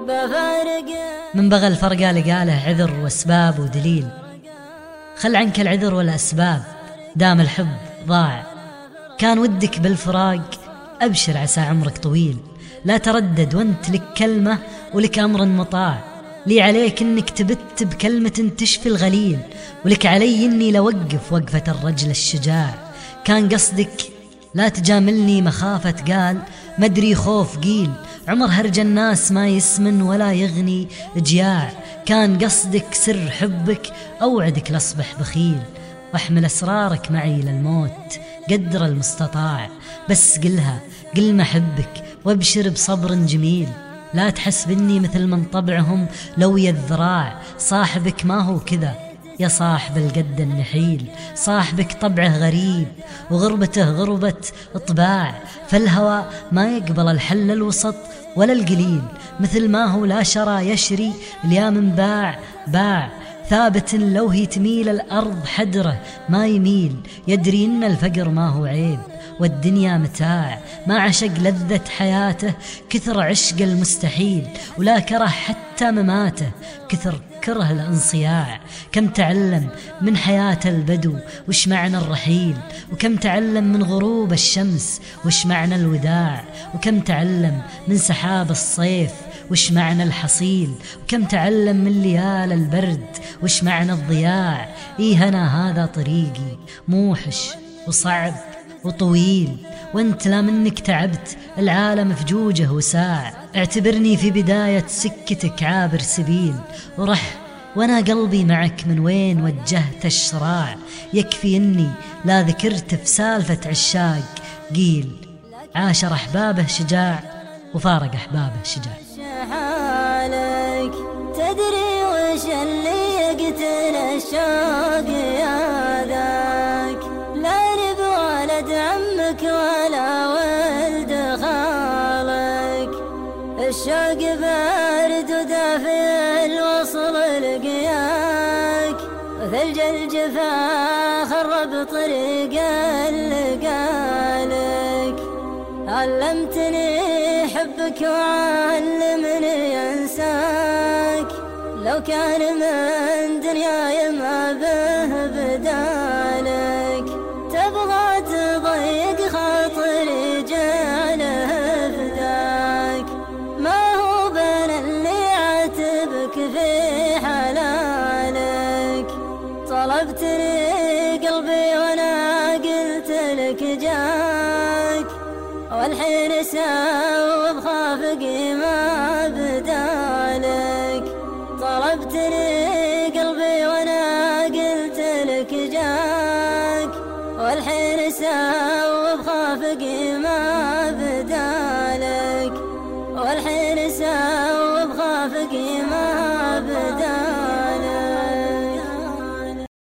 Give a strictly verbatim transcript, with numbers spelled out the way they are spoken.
من بغى الفرقة لقاله عذر واسباب ودليل. خل عنك العذر والاسباب دام الحب ضاع. كان ودك بالفراق ابشر عسى عمرك طويل. لا تردد وانت لك كلمة ولك امر مطاع. لي عليك انك تبت بكلمة تشفي الغليل، ولك علي اني لوقف وقفة الرجل الشجاع. كان قصدك لا تجاملني مخافة قال مدري خوف قيل. عمر هرج الناس ما يسمن ولا يغني جياع. كان قصدك سر حبك أوعدك لأصبح بخيل، واحمل أسرارك معي للموت قدر المستطاع. بس قلها قل ما حبك وابشر بصبر جميل. لا تحسب اني مثل من طبعهم لوي الذراع. صاحبك ما هو كذا يا صاحب القد النحيل. صاحبك طبعه غريب وغربته غربة طباع. فالهوى ما يقبل الحل الوسط ولا القليل. مثل ما هو لا شرى يشري اليوم باع باع. ثابت لو هي تميل الأرض حدره ما يميل. يدري إن الفقر ما هو عيب والدنيا متاع. ما عشق لذة حياته كثر عشق المستحيل. ولا كره حتى مماته كثر كره الانصياع. كم تعلم من حياة البدو وش معنى الرحيل، وكم تعلم من غروب الشمس وش معنى الوداع. وكم تعلم من سحاب الصيف وش معنى الحصيل، وكم تعلم من ليال البرد وش معنى الضياع. إيه أنا هذا طريقي موحش وصعب وطويل، وانت لا منك تعبت العالم فجوجه وساع. اعتبرني في بداية سكتك عابر سبيل، ورح وانا قلبي معك من وين وجهت الشراع. يكفي اني لا ذكرت في سالفة عشاق قيل. عاشر احبابه شجاع وفارق احبابه شجاع. حالك تدري وش اللي يقتل الشوق يا ذاك. لا نب ولد عمك ولا ولد خالك. الشوق بارد ودافئ الوصل لقياك. وثلج الجفا خرب طريق اللقالك. علمتني حبك وعلمني انساك. لو كان من دنياي ما به بدالك. تبغى تضيق خاطري جعله فداك. ما هو بين اللي عاتبك في حلالك. طلبتني قلبي وانا قلت لك جاك. والحين ساوب خافقي ما بدالك. طلبتني قلبي وانا قلت لك جاك. والحين ساوب خافقي ما بدالك. والحين ساوب خافقي ما